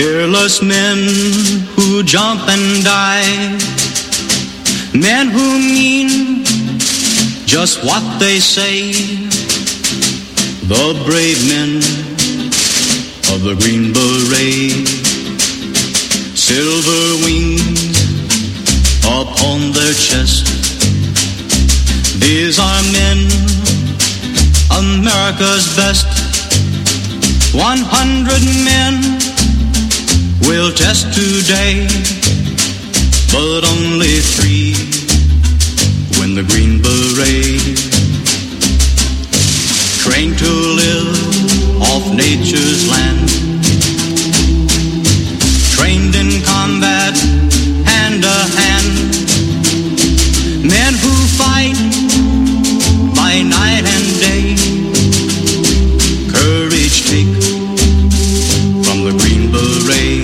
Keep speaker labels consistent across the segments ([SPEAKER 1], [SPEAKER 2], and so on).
[SPEAKER 1] Fearless men who jump and die, men who mean just what they say, the brave men of the Green Beret, silver wings upon their chest. These are men, America's best. 100 men will test today, but only 3 win the Green Beret. Trained to live off nature's land, trained in combat hand to hand, men who fight by night and day, courage take from the Green Beret,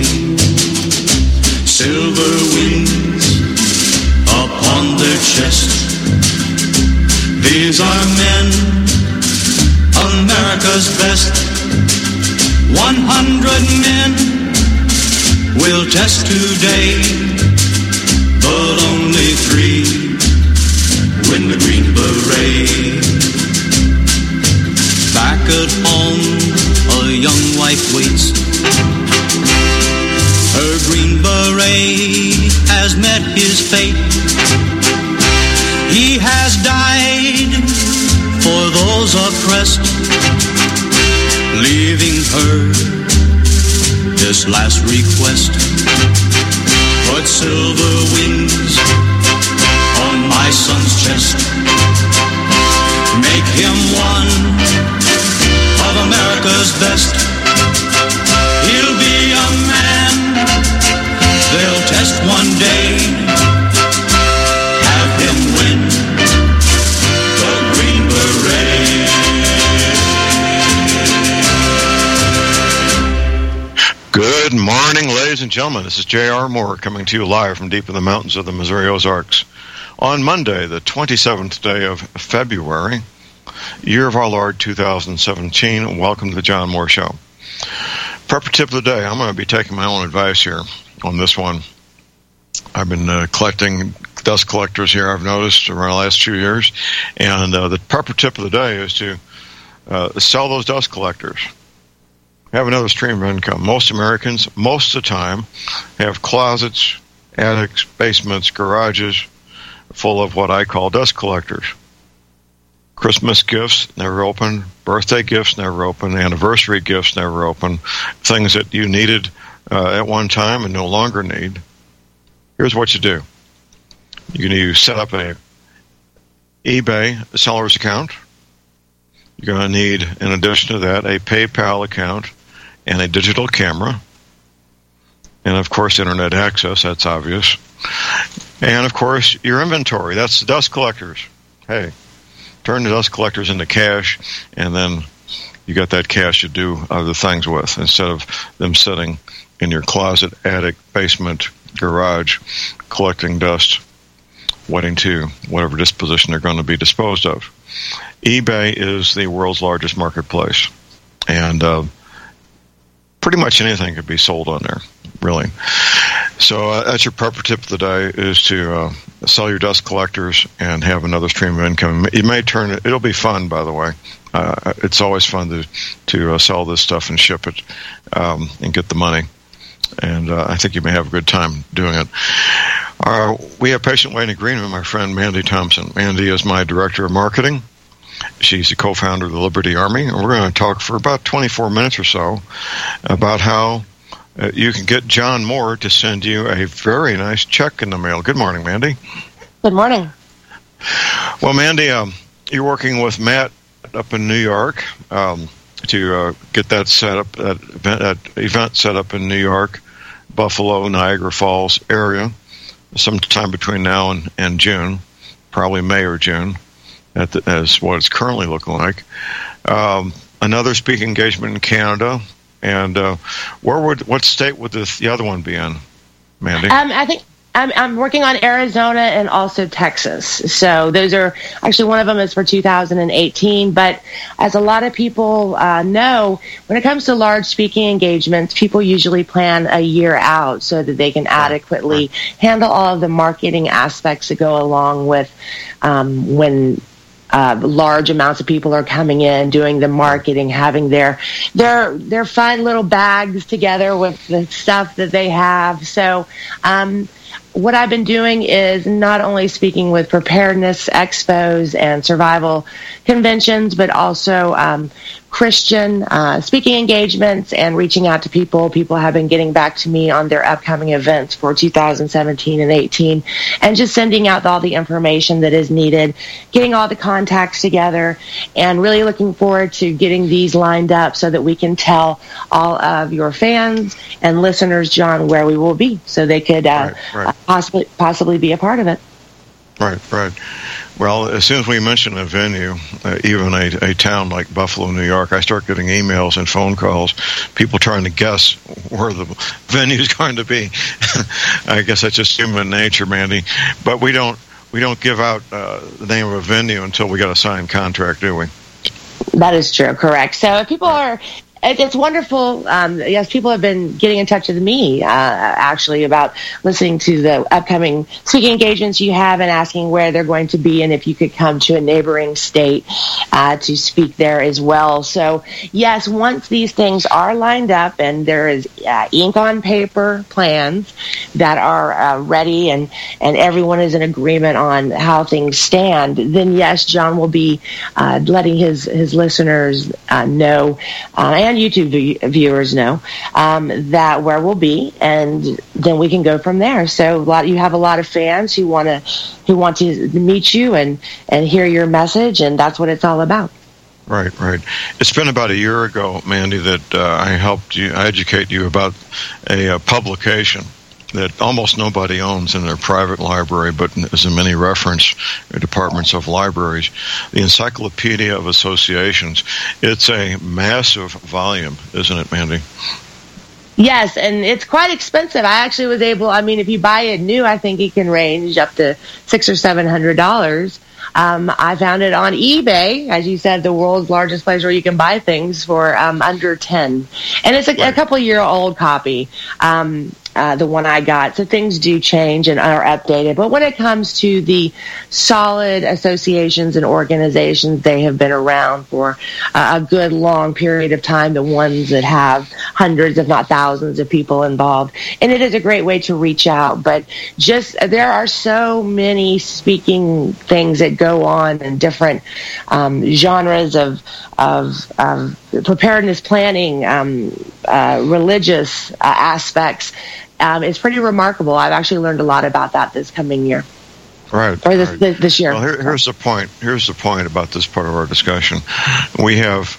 [SPEAKER 1] silver wings upon their chest. These are men, America's best. 100 men will test today, but only 3 win the Green Beret. Back at home, a young wife waits. Her Green Beret has met his fate. He has died for those oppressed, leaving her this last request. Put silver wings on my son's chest. Make him one of America's best. He'll be a man they'll test one day. Have him win the Green Beret.
[SPEAKER 2] Good morning, ladies and gentlemen. This is J.R. Moore coming to you live from deep in the mountains of the Missouri Ozarks. On Monday, the 27th day of February, year of our Lord 2017, welcome to the John Moore Show. Prepper tip of the day, I'm going to be taking my own advice here on this one. I've been collecting dust collectors here, I've noticed, around the last few years, and the prepper tip of the day is to sell those dust collectors. Have another stream of income. Most Americans, most of the time, have closets, attics, basements, garages full of what I call dust collectors. Christmas gifts never open, birthday gifts never open, anniversary gifts never open, things that you needed at one time and no longer need. Here's what you do. You're going to set up a eBay seller's account. You're going to need, in addition to that, a PayPal account and a digital camera. And, of course, internet access, that's obvious. And, of course, your inventory. That's the dust collectors. Hey, turn the dust collectors into cash, and then you got that cash to do other things with instead of them sitting in your closet, attic, basement, garage, collecting dust, waiting to whatever disposition they're going to be disposed of. eBay is the world's largest marketplace, and pretty much anything could be sold on there, really. So that's your prepper tip of the day, is to sell your dust collectors and have another stream of income. You may turn it. It'll be fun, by the way. It's always fun to sell this stuff and ship it and get the money. And I think you may have a good time doing it. We have patient waiting agreement with my friend Mandy Thompson. Mandy is my director of marketing. She's the co-founder of the Liberty Army. And we're going to talk for about 24 minutes or so about how you can get John Moore to send you a very nice check in the mail. Good morning, Mandy.
[SPEAKER 3] Good morning.
[SPEAKER 2] Well, Mandy, you're working with Matt up in New York to get that set up, that event set up in New York, Buffalo, Niagara Falls area, sometime between now and June, probably May or June, as what it's currently looking like. Another speaking engagement in Canada. And what state would the other one be in, Mandy?
[SPEAKER 3] I think I'm working on Arizona and also Texas. So those are actually, one of them is for 2018. But as a lot of people know, when it comes to large speaking engagements, people usually plan a year out so that they can adequately handle all of the marketing aspects that go along with when large amounts of people are coming in, doing the marketing, having their fun little bags together with the stuff that they have. So what I've been doing is not only speaking with preparedness expos and survival conventions, but also Christian speaking engagements and reaching out to people. People have been getting back to me on their upcoming events for 2017 and 18, and just sending out all the information that is needed, getting all the contacts together, and really looking forward to getting these lined up so that we can tell all of your fans and listeners, John, where we will be, so they could possibly be a part of it.
[SPEAKER 2] Right. Well, as soon as we mention a venue, even a town like Buffalo, New York, I start getting emails and phone calls, people trying to guess where the venue is going to be. I guess that's just human nature, Mandy. But we don't give out the name of a venue until we got a signed contract, do we?
[SPEAKER 3] That is true, correct. So if people are... It's wonderful. Yes, people have been getting in touch with me, actually, about listening to the upcoming speaking engagements you have and asking where they're going to be and if you could come to a neighboring state to speak there as well. So, yes, once these things are lined up and there is ink on paper plans that are ready and everyone is in agreement on how things stand, then, yes, John will be letting his listeners know and YouTube viewers know that where we'll be, and then we can go from there. So you have a lot of fans who want to meet you and hear your message, and that's what it's all about.
[SPEAKER 2] Right. It's been about a year ago, Mandy, that I helped educate you about a publication that almost nobody owns in their private library, but is in many reference departments of libraries, the Encyclopedia of Associations. It's a massive volume, isn't it, Mandy?
[SPEAKER 3] Yes, and it's quite expensive. I actually was able, if you buy it new, I think it can range up to $600 or $700. I found it on eBay, as you said, the world's largest place where you can buy things for under 10. And it's a couple-year-old copy, the one I got. So things do change and are updated. But when it comes to the solid associations and organizations, they have been around for a good long period of time, the ones that have hundreds, if not thousands, of people involved. And it is a great way to reach out. But there are so many speaking things that go on in different genres of preparedness planning, religious aspects. It's pretty remarkable. I've actually learned a lot about that this coming year.
[SPEAKER 2] Right.
[SPEAKER 3] Or this year.
[SPEAKER 2] Well, here's the point. Here's the point about this part of our discussion. We have,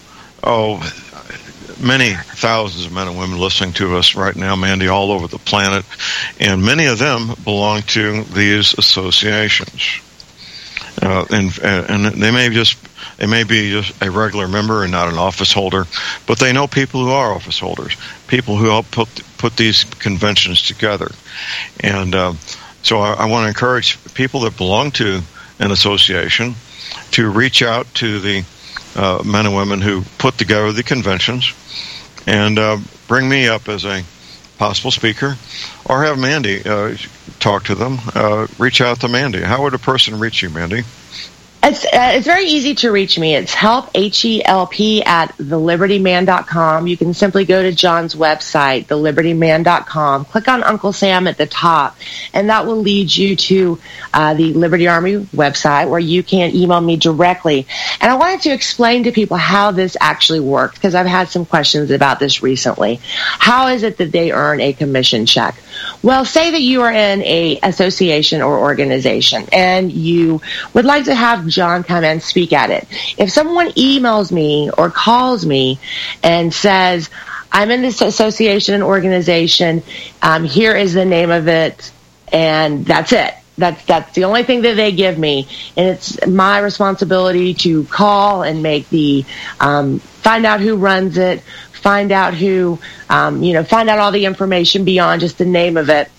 [SPEAKER 2] many thousands of men and women listening to us right now, Mandy, all over the planet, and many of them belong to these associations. And they may be just a regular member and not an office holder, but they know people who are office holders, people who help put these conventions together. And so I want to encourage people that belong to an association to reach out to the men and women who put together the conventions and bring me up as a possible speaker, or have Mandy talk to them. Reach out to Mandy. How would a person reach you, Mandy?
[SPEAKER 3] It's very easy to reach me. It's help, HELP, at thelibertyman.com. You can simply go to John's website, thelibertyman.com, click on Uncle Sam at the top, and that will lead you to the Liberty Army website where you can email me directly. And I wanted to explain to people how this actually works, because I've had some questions about this recently. How is it that they earn a commission check? Well, say that you are in a association or organization and you would like to have John come and speak at it. If someone emails me or calls me and says, I'm in this association and organization, here is the name of it, and that's it. That's the only thing that they give me, and it's my responsibility to call and make the find out who runs it, find out who find out all the information beyond just the name of it,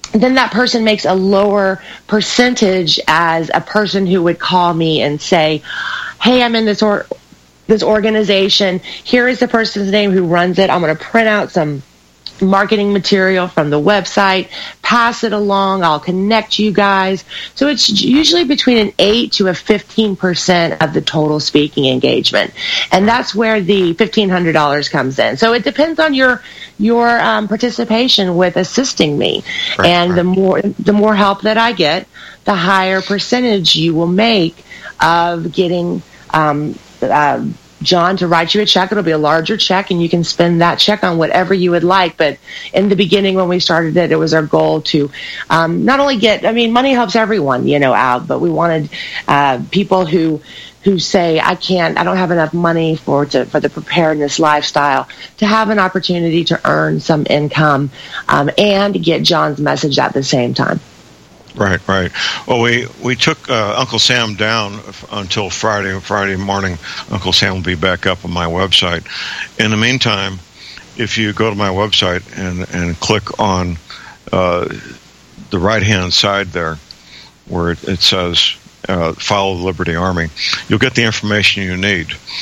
[SPEAKER 3] then that person makes a lower percentage as a person who would call me and say, hey, I'm in this organization. Here is the person's name who runs it. I'm going to print out some marketing material from the website, pass it along. I'll connect you guys. So it's usually between an 8 to a 15% of the total speaking engagement. And that's where the $1,500 comes in. So it depends on your participation with assisting me. Right, and right. the more help that I get, the higher percentage you will make of getting John to write you a check. It'll be a larger check, and you can spend that check on whatever you would like. But in the beginning, when we started it, it was our goal to not only money helps everyone, out, but we wanted people who say, I don't have enough money for the preparedness lifestyle, to have an opportunity to earn some income and get John's message at the same time.
[SPEAKER 2] Right. Well, we took Uncle Sam down until Friday morning. Uncle Sam will be back up on my website. In the meantime, if you go to my website and click on the right-hand side there where it says Follow the Liberty Army, you'll get the information you need.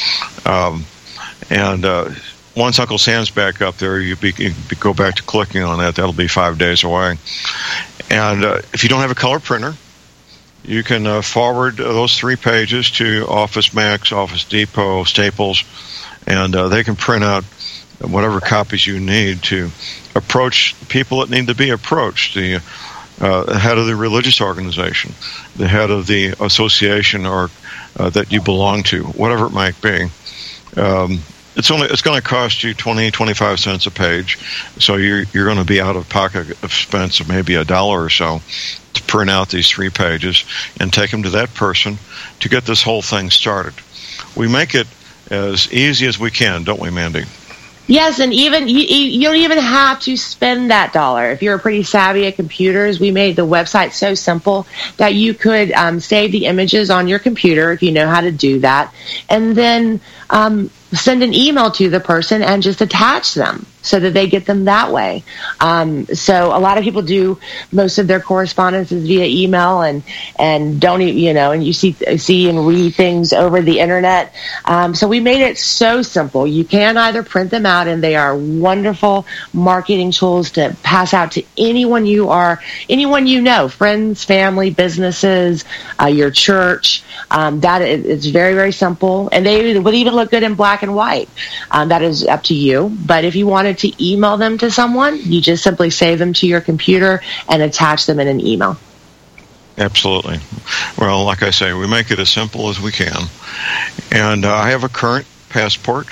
[SPEAKER 2] Once Uncle Sam's back up there, you go back to clicking on that. That'll be 5 days away. And if you don't have a color printer, you can forward those 3 pages to Office Max, Office Depot, Staples, and they can print out whatever copies you need to approach people that need to be approached. The head of the religious organization, the head of the association or that you belong to, whatever it might be. It's going to cost you 25 cents a page, so you're going to be out of pocket expense of maybe $1 or so to print out these 3 pages and take them to that person to get this whole thing started. We make it as easy as we can, don't we, Mandy?
[SPEAKER 3] Yes, and even you don't even have to spend that $1. If you're pretty savvy at computers, we made the website so simple that you could save the images on your computer if you know how to do that, and then send an email to the person and just attach them so that they get them that way. So a lot of people do most of their correspondences via email and don't, and you see and read things over the internet. So we made it so simple. You can either print them out, and they are wonderful marketing tools to pass out to anyone you know, friends, family, businesses, your church. It's very, very simple, and they would even look good in black and white. That is up to you. But if you wanted to email them to someone, you just simply save them to your computer and attach them in an email.
[SPEAKER 2] Absolutely. Well, like I say, we make it as simple as we can. And I have a current passport.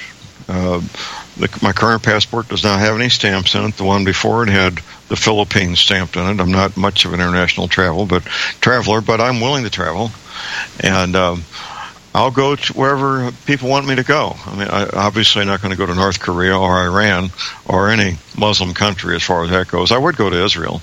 [SPEAKER 2] My current passport does not have any stamps in it. The one before it had the Philippines stamped in it. I'm not much of an international traveler, but I'm willing to travel. And I'll go to wherever people want me to go. I mean, I'm obviously not going to go to North Korea or Iran or any Muslim country as far as that goes. I would go to Israel.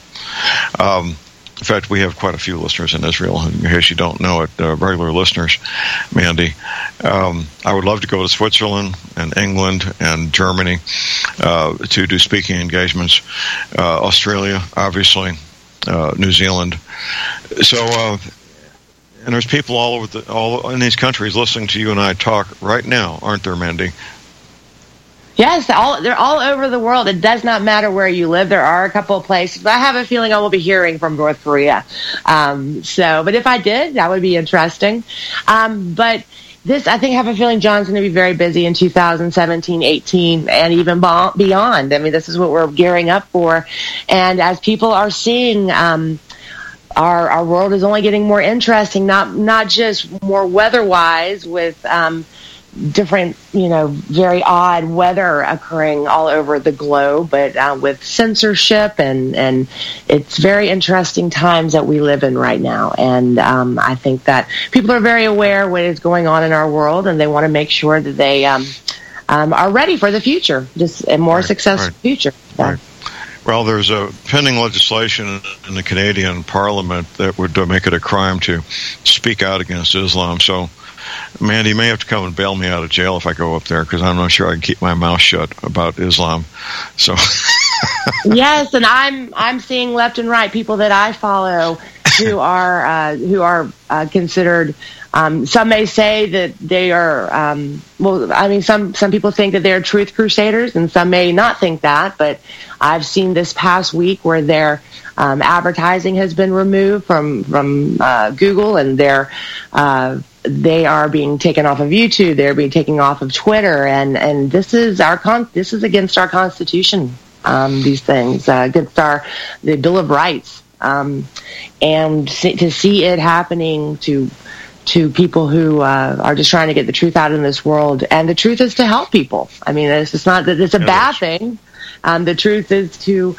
[SPEAKER 2] In fact, we have quite a few listeners in Israel, in case you don't know it, regular listeners, Mandy. I would love to go to Switzerland and England and Germany to do speaking engagements. Australia, obviously, New Zealand. So, and there's people all in these countries listening to you and I talk right now, aren't there, Mandy?
[SPEAKER 3] Yes, they're all over the world. It does not matter where you live. There are a couple of places. But I have a feeling I will be hearing from North Korea. But if I did, that would be interesting. But this, I think, I have a feeling John's going to be very busy in 2017, 18, and even beyond. I mean, this is what we're gearing up for. And as people are seeing, our world is only getting more interesting, not just more weather-wise with different, very odd weather occurring all over the globe, but with censorship and it's very interesting times that we live in right now. And I think that people are very aware what is going on in our world, and they want to make sure that they are ready for the future, just a more successful future. So.
[SPEAKER 2] Right. Well, there's a pending legislation in the Canadian Parliament that would make it a crime to speak out against Islam. So, Mandy, you may have to come and bail me out of jail if I go up there, because I'm not sure I can keep my mouth shut about Islam. So,
[SPEAKER 3] Yes, and I'm seeing left and right people that I follow who are considered. Some may say that they are. Some people think that they're truth crusaders, and some may not think that. But I've seen this past week where their advertising has been removed from Google, and they are being taken off of YouTube. They're being taken off of Twitter, and this is against our Constitution. These things against the Bill of Rights, and to see it happening to people who are just trying to get the truth out in this world, and the truth is to help people. I mean, it's not that it's a bad thing. The truth is to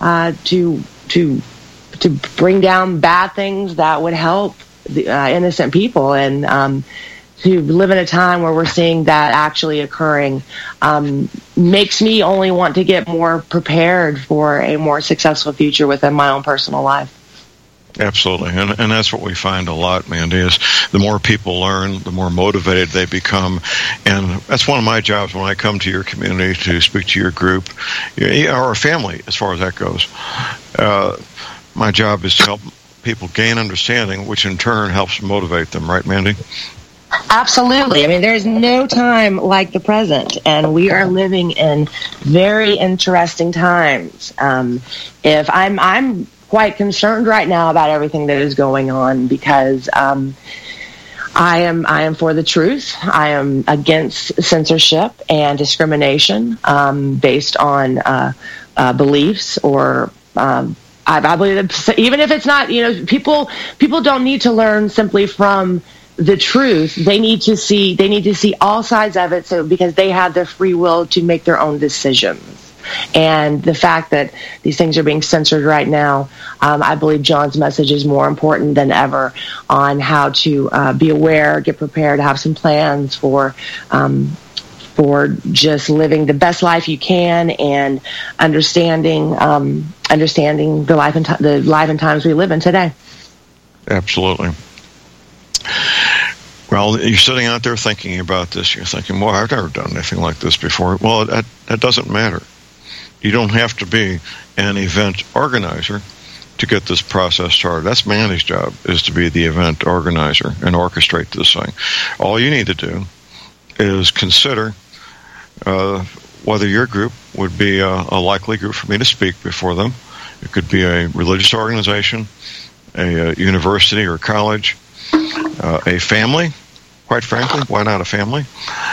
[SPEAKER 3] bring down bad things that would help the innocent people, and to live in a time where we're seeing that actually occurring makes me only want to get more prepared for a more successful future within my own personal life.
[SPEAKER 2] Absolutely, and that's what we find a lot, Mandy, is the more people learn, the more motivated they become, and that's one of my jobs when I come to your community to speak to your group, or family, as far as that goes. My job is to help people gain understanding, which in turn helps motivate them, right, Mandy?
[SPEAKER 3] Absolutely. I mean, there's no time like the present, and we are living in very interesting times. If I'm quite concerned right now about everything that is going on, because I am for the truth. I am against censorship and discrimination based on beliefs or. I believe that even if it's not, people don't need to learn simply from the truth. They need to see all sides of it, so because they have the free will to make their own decisions. And the fact that these things are being censored right now, I believe John's message is more important than ever on how to be aware, get prepared, have some plans for just living the best life you can, and understanding the life and times we live in today. Absolutely.
[SPEAKER 2] Well, you're sitting out there thinking about this. You're thinking, well, I've never done anything like this before. Well, that doesn't matter. You don't have to be an event organizer to get this process started. That's Mandy's job, is to be the event organizer and orchestrate this thing. All you need to do is consider whether your group would be a likely group for me to speak before them. It could be a religious organization, a university or college, a family, quite frankly. Why not a family?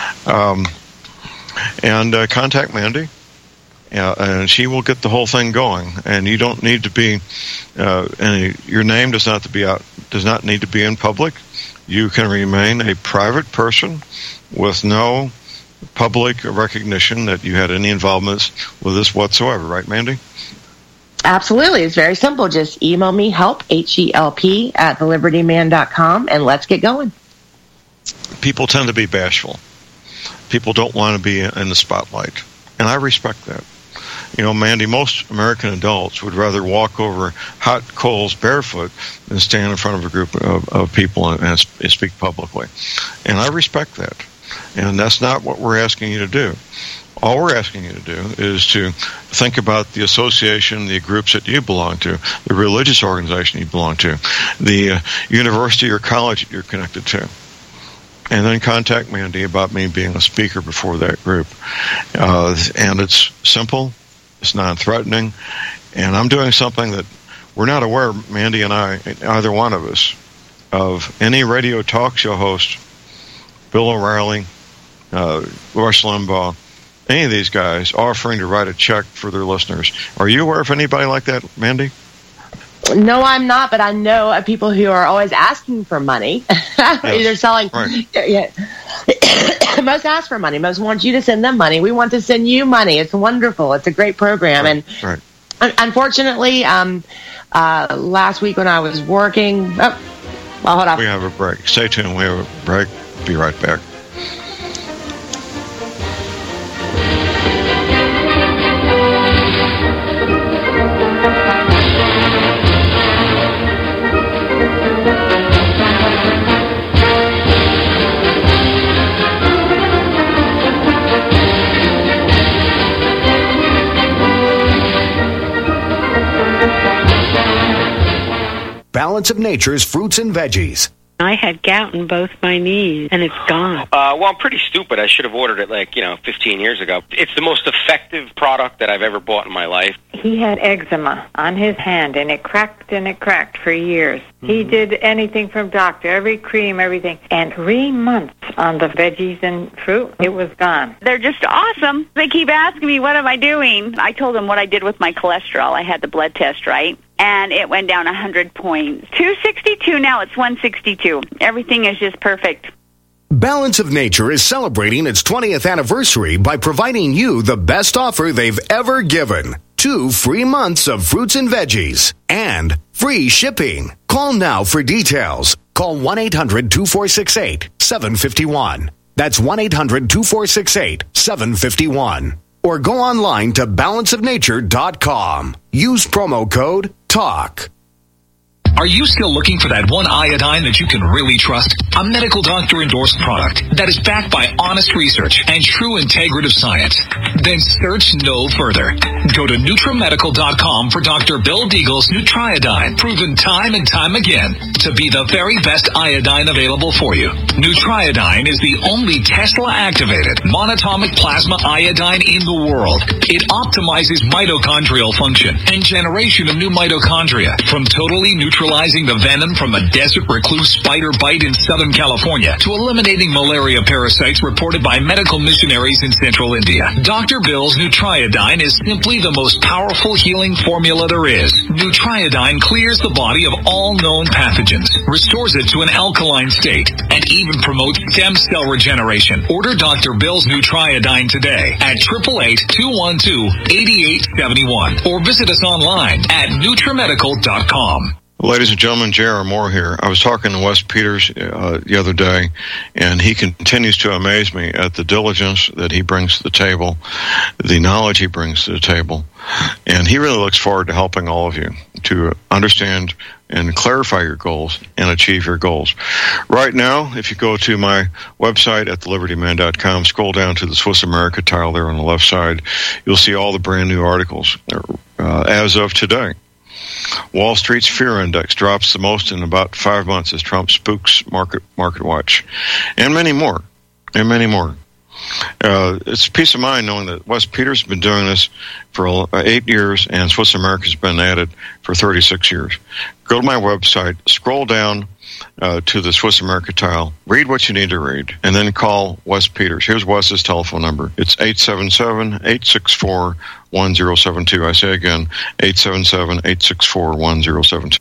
[SPEAKER 2] And contact Mandy, and she will get the whole thing going. And you don't need to be, your name does not need to be in public. You can remain a private person with no public recognition that you had any involvement with this whatsoever, right, Mandy?
[SPEAKER 3] Absolutely. It's very simple. Just email me, help, HELP, at thelibertyman.com, and let's get going.
[SPEAKER 2] People tend to be bashful. People don't want to be in the spotlight, and I respect that. Mandy, most American adults would rather walk over hot coals barefoot than stand in front of a group of people and speak publicly. And I respect that. And that's not what we're asking you to do. All we're asking you to do is to think about the association, the groups that you belong to, the religious organization you belong to, the university or college that you're connected to. And then contact Mandy about me being a speaker before that group. And it's simple, it's non-threatening, and I'm doing something that we're not aware, Mandy and I, either one of us, of any radio talk show host, Bill O'Reilly, Rush Limbaugh, any of these guys offering to write a check for their listeners. Are you aware of anybody like that, Mandy?
[SPEAKER 3] No, I'm not, but I know of people who are always asking for money. Yes. Either selling. Right. Yeah. Most ask for money. Most want you to send them money. We want to send you money. It's wonderful. It's a great program.
[SPEAKER 2] Right.
[SPEAKER 3] And unfortunately, last week when I was working... hold on.
[SPEAKER 2] We have a break. Stay tuned. We have a break. Be right back.
[SPEAKER 4] Balance of Nature's fruits and veggies.
[SPEAKER 5] I had gout in both my knees, and it's gone.
[SPEAKER 6] Well, I'm pretty stupid. I should have ordered it 15 years ago. It's the most effective product that I've ever bought in my life.
[SPEAKER 7] He had eczema on his hand, and it cracked for years. Mm-hmm. He did anything from doctor, every cream, everything. And 3 months on the veggies and fruit, it was gone.
[SPEAKER 8] They're just awesome. They keep asking me, what am I doing? I told them what I did with my cholesterol. I had the blood test, right? And it went down 100 points. 262, now it's 162. Everything is just perfect.
[SPEAKER 4] Balance of Nature is celebrating its 20th anniversary by providing you the best offer they've ever given. 2 free months of fruits and veggies and free shipping. Call now for details. Call 1-800-2468-751. That's 1-800-2468-751. Or go online to balanceofnature.com. Use promo code TALK.
[SPEAKER 9] Are you still looking for that one iodine that you can really trust? A medical doctor-endorsed product that is backed by honest research and true integrative science? Then search no further. Go to NutriMedical.com for Dr. Bill Deagle's Nutriodine, proven time and time again to be the very best iodine available for you. Nutriodine is the only Tesla-activated monatomic plasma iodine in the world. It optimizes mitochondrial function and generation of new mitochondria from totally neutralizing the venom from a desert recluse spider bite in Southern California to eliminating malaria parasites reported by medical missionaries in Central India. Dr. Bill's Nutriodine is simply the most powerful healing formula there is. Nutriodine clears the body of all known pathogens, restores it to an alkaline state, and even promotes stem cell regeneration. Order Dr. Bill's Nutriodine today at 888-212-8871 or visit us online at NutriMedical.com.
[SPEAKER 2] Ladies and gentlemen, J.R. Moore here. I was talking to Wes Peters the other day, and he continues to amaze me at the diligence that he brings to the table, the knowledge he brings to the table, and he really looks forward to helping all of you to understand and clarify your goals and achieve your goals. Right now, if you go to my website at thelibertyman.com, scroll down to the Swiss America tile there on the left side, you'll see all the brand new articles as of today. Wall Street's fear index drops the most in about 5 months as Trump spooks Market Watch, and many more, It's peace of mind knowing that Wes Peters has been doing this for 8 years, and Swiss America has been at it for 36 years. Go to my website, scroll down to the Swiss America tile, read what you need to read, and then call Wes Peters. Here's Wes's telephone number. It's 877-864-1072. I say again, 877-864-1072.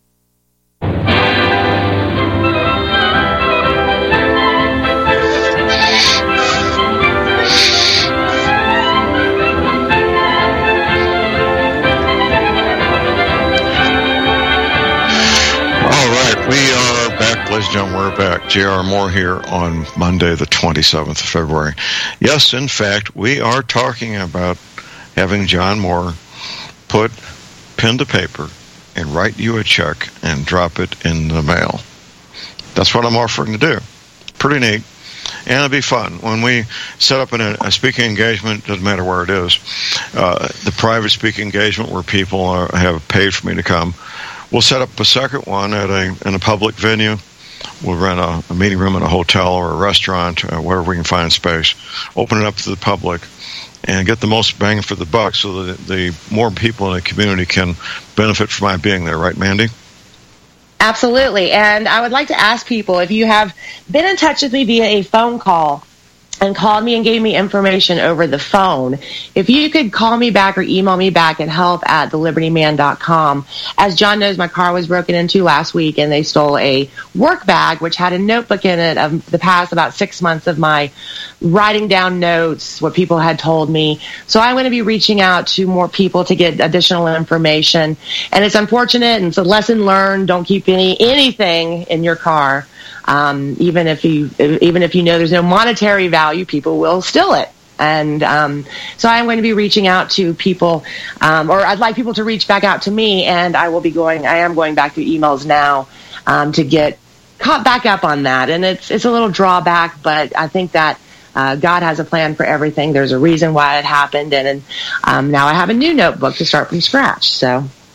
[SPEAKER 2] Ladies and gentlemen, we're back. J.R. Moore here on Monday, the 27th of February. Yes, in fact, we are talking about having John Moore put pen to paper and write you a check and drop it in the mail. That's what I'm offering to do. Pretty neat. And it'll be fun. When we set up a speaking engagement, doesn't matter where it is, the private speaking engagement where people have paid for me to come, we'll set up a second one in a public venue. We'll rent a meeting room in a hotel or a restaurant, wherever we can find space, open it up to the public, and get the most bang for the buck so that the more people in the community can benefit from my being there. Right, Mandy?
[SPEAKER 3] Absolutely. And I would like to ask people, if you have been in touch with me via a phone call and called me and gave me information over the phone, if you could call me back or email me back at help@thelibertyman.com. As John knows, my car was broken into last week, and they stole a work bag, which had a notebook in it of the past about 6 months of my writing down notes, what people had told me. So I'm going to be reaching out to more people to get additional information. And it's unfortunate, and it's a lesson learned. Don't keep anything in your car. Even if you know there's no monetary value, people will steal it. And so I'm going to be reaching out to people, or I'd like people to reach back out to me, and I am going back through emails now to get caught back up on that. And it's a little drawback, but I think that God has a plan for everything. There's a reason why it happened, and now I have a new notebook to start from scratch. So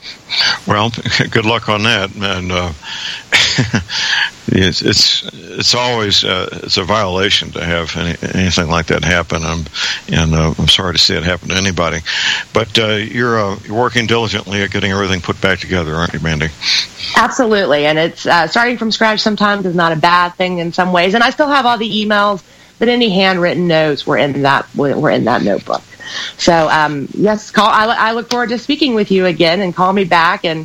[SPEAKER 2] Well, good luck on that, and it's always it's a violation to have anything like that happen. I'm sorry to see it happen to anybody, but you're working diligently at getting everything put back together, aren't you, Mandy?
[SPEAKER 3] Absolutely, and it's starting from scratch sometimes is not a bad thing in some ways. And I still have all the emails, but any handwritten notes were in that notebook. So yes, I look forward to speaking with you again, and call me back and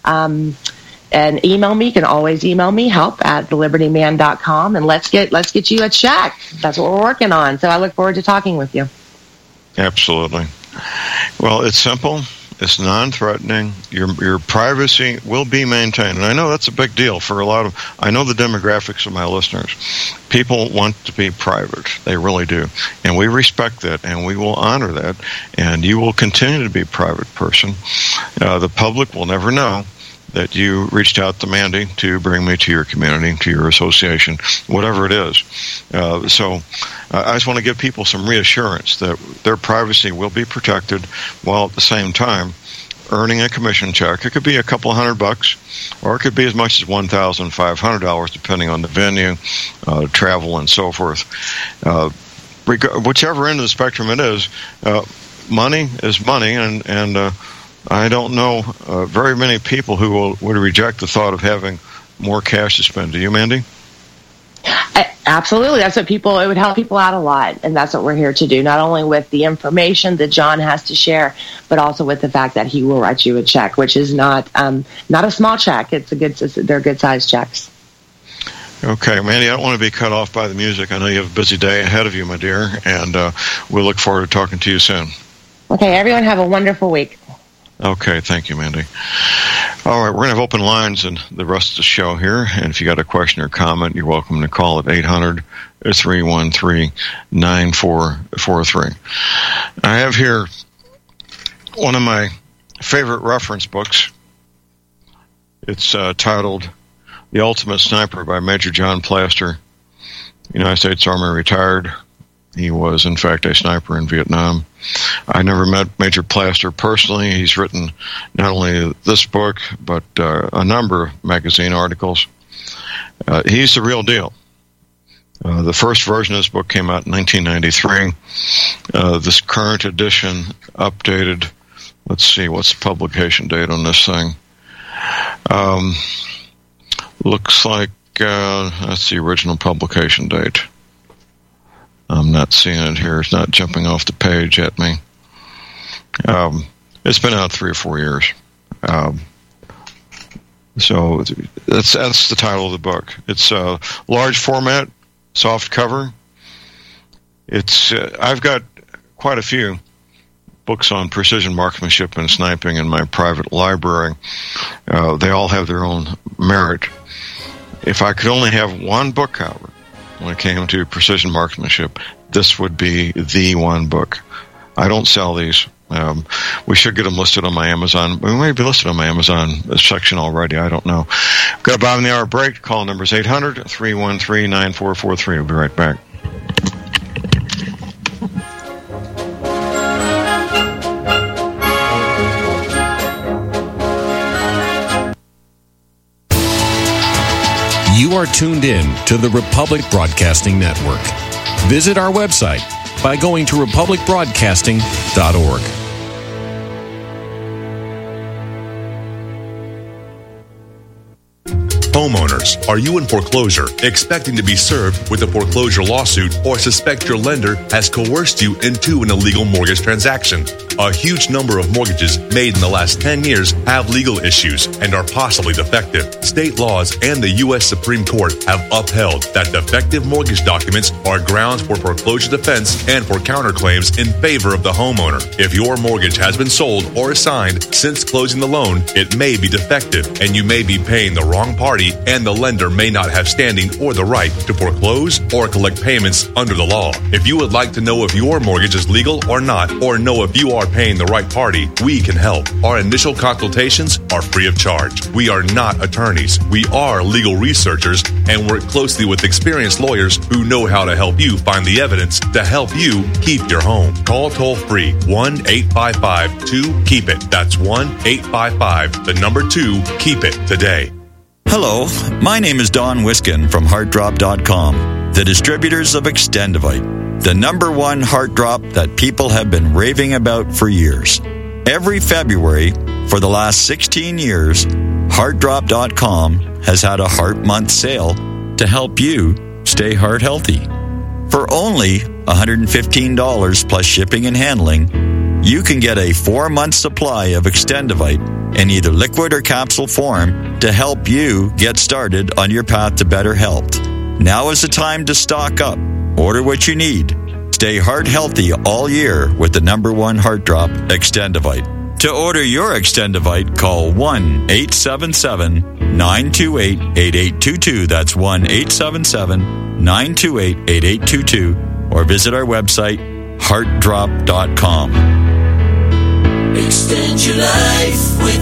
[SPEAKER 3] email me. You can always email me, help@thelibertyman.com, and let's get you a check. That's what we're working on. So I look forward to talking with you.
[SPEAKER 2] Absolutely. Well, it's simple. It's non-threatening. Your privacy will be maintained. And I know that's a big deal for I know the demographics of my listeners. People want to be private. They really do. And we respect that, and we will honor that. And you will continue to be a private person. The public will never know that you reached out to Mandy to bring me to your community, to your association, whatever it is. So I just want to give people some reassurance that their privacy will be protected, while at the same time earning a commission check. It could be a couple of $100, or it could be as much as $1,500, depending on the venue, travel, and so forth. Whichever end of the spectrum it is, money is money, and I don't know very many people who would reject the thought of having more cash to spend. Do you, Mandy?
[SPEAKER 3] Absolutely. That's what it would help people out a lot. And that's what we're here to do, not only with the information that John has to share, but also with the fact that he will write you a check, which is not a small check. They're good sized checks.
[SPEAKER 2] Okay, Mandy, I don't want to be cut off by the music. I know you have a busy day ahead of you, my dear, and we'll look forward to talking to you soon.
[SPEAKER 3] Okay, everyone have a wonderful week.
[SPEAKER 2] Okay, thank you, Mandy. All right, we're going to have open lines in the rest of the show here, and if you got a question or comment, you're welcome to call at 800-313-9443. I have here one of my favorite reference books. It's titled The Ultimate Sniper by Major John Plaster, United States Army retired. He was, in fact, a sniper in Vietnam. I never met Major Plaster personally. He's written not only this book, but a number of magazine articles. He's the real deal. The first version of this book came out in 1993. This current edition updated, let's see, what's the publication date on this thing? Looks like, that's the original publication date. I'm not seeing it here. It's not jumping off the page at me. It's been out 3 or 4 years. So that's the title of the book. It's a large format, soft cover. I've got quite a few books on precision marksmanship and sniping in my private library. They all have their own merit. If I could only have one book cover when it came to precision marksmanship, this would be the one book. I don't sell these. We should get them listed on my Amazon. We may be listed on my Amazon section already. I don't know. Got a bottom of the hour break. Call numbers 800-313-9443. We'll be right back.
[SPEAKER 10] You are tuned in to the Republic Broadcasting Network. Visit our website by going to republicbroadcasting.org.
[SPEAKER 11] Homeowners, are you in foreclosure, expecting to be served with a foreclosure lawsuit, or suspect your lender has coerced you into an illegal mortgage transaction? A huge number of mortgages made in the last 10 years have legal issues and are possibly defective. State laws and the U.S. Supreme Court have upheld that defective mortgage documents are grounds for foreclosure defense and for counterclaims in favor of the homeowner. If your mortgage has been sold or assigned since closing the loan, it may be defective and you may be paying the wrong party, and the lender may not have standing or the right to foreclose or collect payments under the law. If you would like to know if your mortgage is legal or not, or know if you are are paying the right party, we can help. Our initial consultations are free of charge. We are not attorneys. We are legal researchers and work closely with experienced lawyers who know how to help you find the evidence to help you keep your home. Call toll-free 1-855-2-KEEP-IT. That's 1-855-2-KEEP-IT today.
[SPEAKER 12] Hello, my name is Don Wiskin from HeartDrop.com, the distributors of Extendivite, the number one heart drop that people have been raving about for years. Every February for the last 16 years, HeartDrop.com has had a Heart Month sale to help you stay heart healthy. For only $115 plus shipping and handling, you can get a 4-month supply of Extendivite in either liquid or capsule form to help you get started on your path to better health. Now is the time to stock up. Order what you need. Stay heart healthy all year with the number one heart drop, Extendivite. To order your Extendivite, call 1-877-928-8822. That's 1-877-928-8822. Or visit our website, heartdrop.com.
[SPEAKER 1] Extend your life with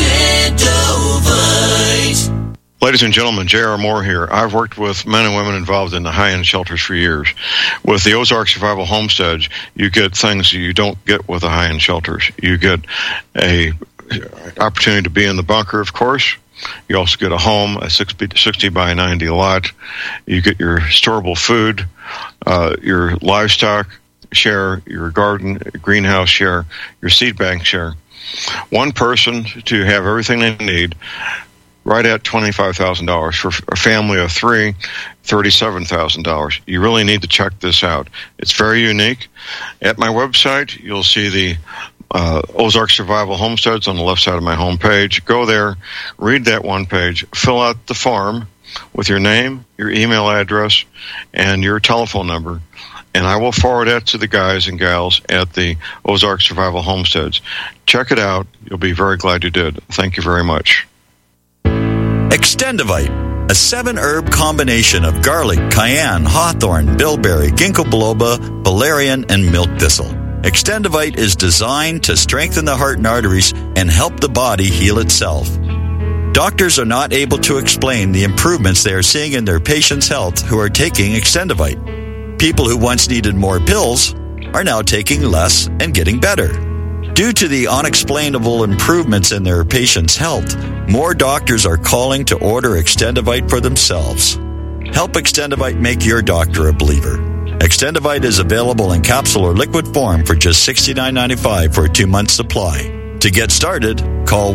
[SPEAKER 1] Extendivite.
[SPEAKER 2] Ladies and gentlemen, J.R. Moore here. I've worked with men and women involved in the high-end shelters for years. With the Ozark Survival Homestead, you get things you don't get with the high-end shelters. You get a opportunity to be in the bunker, of course. You also get a home, a 60 by 90 lot. You get your storable food, your livestock share, your garden, greenhouse share, your seed bank share. One person to have everything they need, right at $25,000. For a family of 3, $37,000. You really need to check this out. It's very unique. At my website, you'll see the Ozark Survival Homesteads on the left side of my homepage. Go there, read that one page, fill out the form with your name, your email address, and your telephone number, and I will forward that to the guys and gals at the Ozark Survival Homesteads. Check it out. You'll be very glad you did. Thank you very much.
[SPEAKER 12] Extendivite, a 7-herb combination of garlic, cayenne, hawthorn, bilberry, ginkgo biloba, valerian, and milk thistle. Extendivite is designed to strengthen the heart and arteries and help the body heal itself. Doctors are not able to explain the improvements they are seeing in their patients' health who are taking Extendivite. People who once needed more pills are now taking less and getting better. Due to the unexplainable improvements in their patients' health, more doctors are calling to order Extendivite for themselves. Help Extendivite make your doctor a believer. Extendivite is available in capsule or liquid form for just $69.95 for a 2-month supply. To get started, call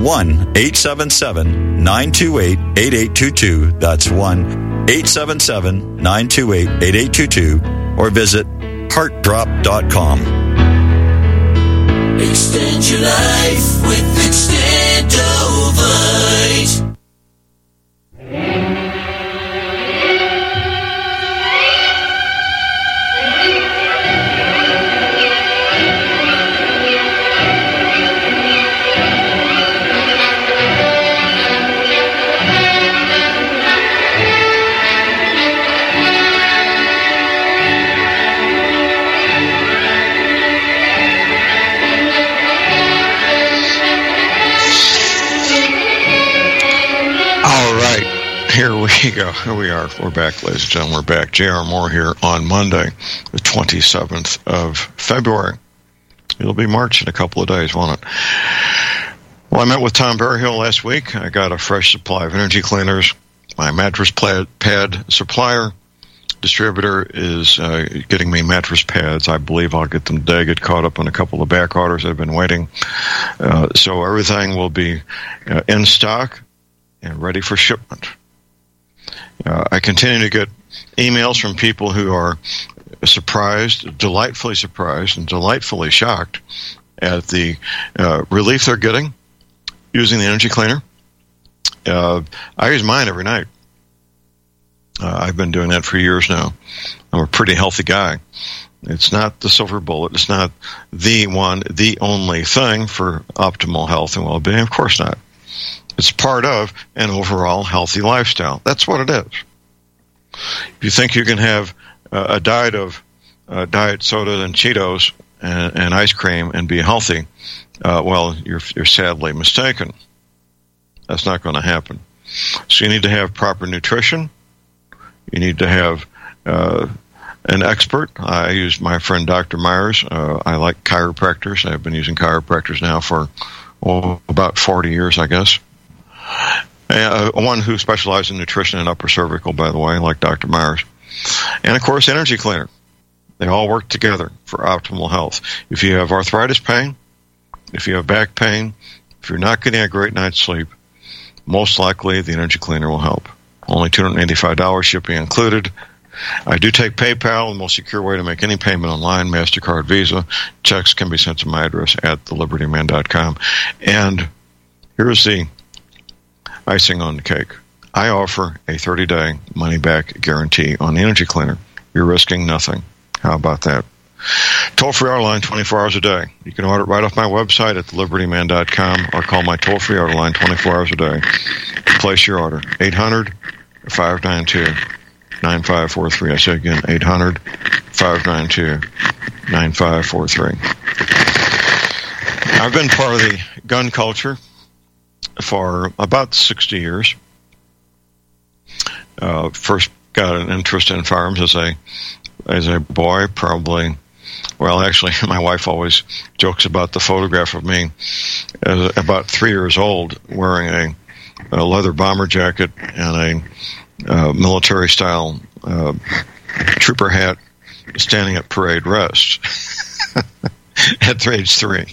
[SPEAKER 12] 1-877-928-8822. That's 1-877-928-8822. Or visit heartdrop.com.
[SPEAKER 1] Extend your life with Extendivite.
[SPEAKER 2] Here we go. Here we are. We're back, ladies and gentlemen. We're back. J.R. Moore here on Monday, the 27th of February. It'll be March in a couple of days, won't it? Well, I met with Tom Berryhill last week. I got a fresh supply of energy cleaners. My mattress pad supplier distributor is getting me mattress pads. I believe I'll get them today. Get caught up on a couple of back orders that have been waiting. So everything will be in stock and ready for shipment. I continue to get emails from people who are surprised, delightfully surprised, and delightfully shocked at the relief they're getting using the energy cleaner. I use mine every night. I've been doing that for years now. I'm a pretty healthy guy. It's not the silver bullet. It's not the one, the only thing for optimal health and well-being. Of course not. It's part of an overall healthy lifestyle. That's what it is. If you think you can have a diet of diet soda and Cheetos and ice cream and be healthy, well, you're sadly mistaken. That's not going to happen. So you need to have proper nutrition. You need to have an expert. I use my friend Dr. Myers. I like chiropractors. I've been using chiropractors now for about 40 years, I guess. One who specializes in nutrition and upper cervical, by the way, like Dr. Myers. And, of course, Energy Cleaner. They all work together for optimal health. If you have arthritis pain, if you have back pain, if you're not getting a great night's sleep, most likely the Energy Cleaner will help. Only $285, shipping included. I do take PayPal, the most secure way to make any payment online, MasterCard, Visa. Checks can be sent to my address at thelibertyman.com. And here's the icing on the cake. I offer a 30-day money-back guarantee on the Energy Cleaner. You're risking nothing. How about that? Toll-free order line 24 hours a day. You can order it right off my website at thelibertyman.com or call my toll-free order line 24 hours a day. Place your order. 800-592-9543. I say again, 800-592-9543. I've been part of the gun culture for about 60 years. First got an interest in firearms as a boy, probably. Well, actually, my wife always jokes about the photograph of me as about 3 years old wearing a leather bomber jacket and a military-style trooper hat standing at parade rest at age 3.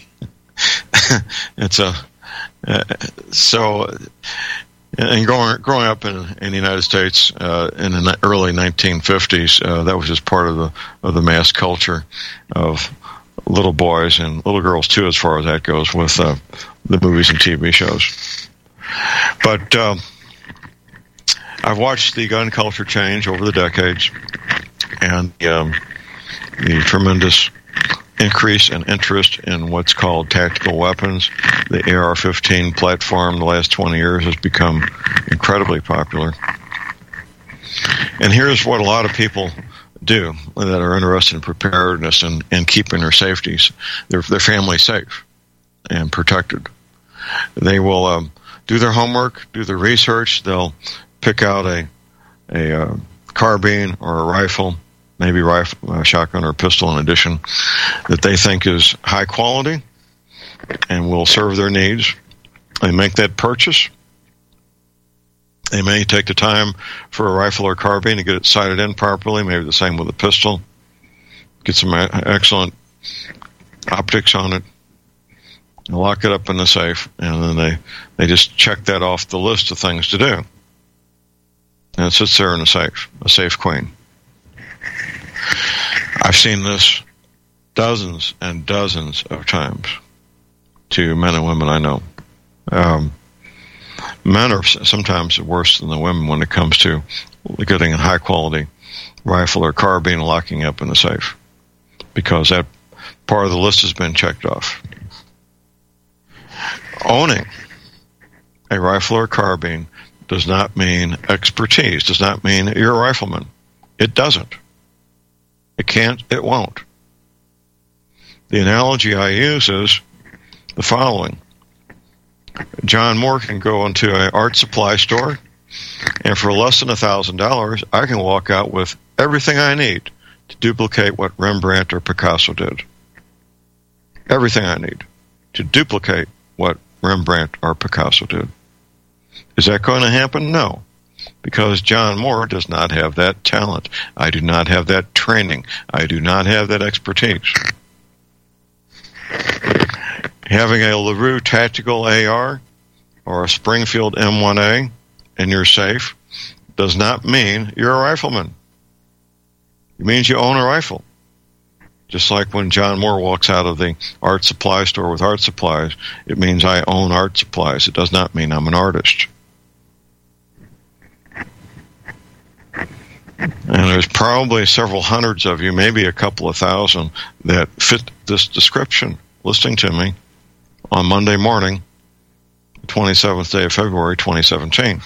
[SPEAKER 2] And growing up in the United States in the early 1950s, that was just part of the mass culture of little boys and little girls too, as far as that goes, with the movies and TV shows. But I've watched the gun culture change over the decades, and the tremendous increase in interest in what's called tactical weapons. The AR-15 platform in the last 20 years has become incredibly popular. And here's what a lot of people do that are interested in preparedness and keeping their safeties, their family safe and protected. They will do their homework, do their research. They'll pick out a carbine or a rifle, maybe a shotgun or a pistol in addition, that they think is high quality and will serve their needs. They make that purchase. They may take the time for a rifle or carbine to get it sighted in properly, maybe the same with a pistol. Get some excellent optics on it, and lock it up in the safe, and then they just check that off the list of things to do. And it sits there in a safe queen. I've seen this dozens and dozens of times to men and women I know. Men are sometimes worse than the women when it comes to getting a high-quality rifle or carbine and locking up in the safe, because that part of the list has been checked off. Owning a rifle or carbine does not mean expertise, does not mean you're a rifleman. It doesn't. It can't, it won't. The analogy I use is the following. John Moore can go into an art supply store, and for less than $1,000, I can walk out with everything I need to duplicate what Rembrandt or Picasso did. Everything I need to duplicate what Rembrandt or Picasso did. Is that going to happen? No. Because John Moore does not have that talent. I do not have that training. I do not have that expertise. Having a LaRue Tactical AR or a Springfield M1A in your safe does not mean you're a rifleman. It means you own a rifle. Just like when John Moore walks out of the art supply store with art supplies, it means I own art supplies. It does not mean I'm an artist. And there's probably several hundreds of you, maybe a couple of thousand, that fit this description listening to me on Monday morning, the 27th day of February, 2017.